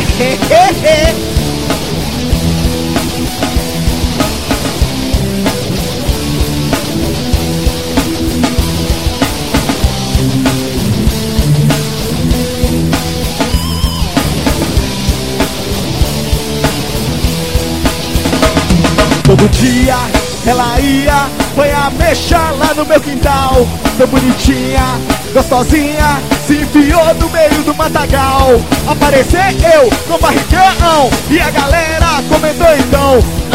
Todo dia ela ia banhar mexa lá no meu quintal. Tão bonitinha, gostosinha, se enfiou no meio do matagal. Aparecer eu com barrigão e a galera comentou então: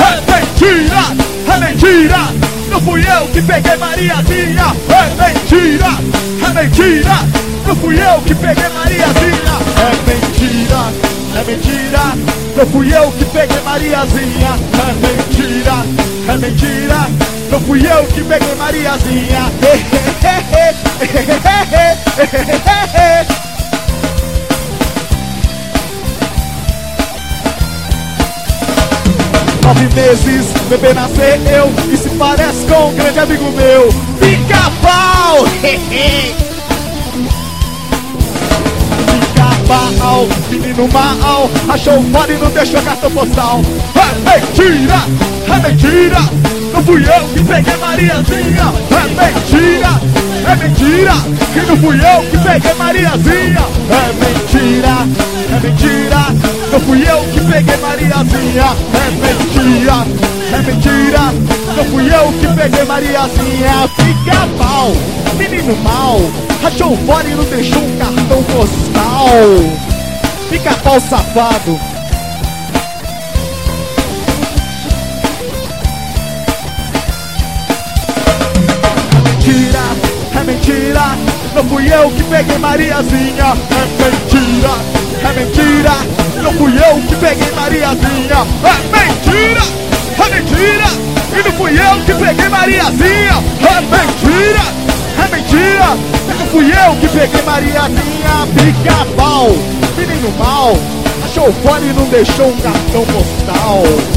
é mentira, não fui eu que peguei Mariazinha. É mentira, não fui eu que peguei Mariazinha. É mentira, não fui eu que peguei Mariazinha. É mentira, não fui eu que peguei Mariazinha. 9 meses, bebê nasceu e se parece com um grande amigo meu, Pica-Pau. Pica-Pau, menino mal, achou fora e não deixou cartão postal. É mentira, não fui eu que peguei Mariazinha. É mentira, que não fui eu que peguei Mariazinha. É mentira, não fui eu que peguei Mariazinha. É mentira, não fui eu que peguei Mariazinha. Pica-Pau, menino mal, achou fora e não deixou um cartão postal. Pica-Pau safado. É mentira, não fui eu que peguei Mariazinha. É mentira, não fui eu que peguei Mariazinha. É mentira, e não fui eu que peguei Mariazinha. É mentira, não fui eu que peguei Mariazinha. Pica-Pau, menino mal, achou fora e não deixou um cartão postal.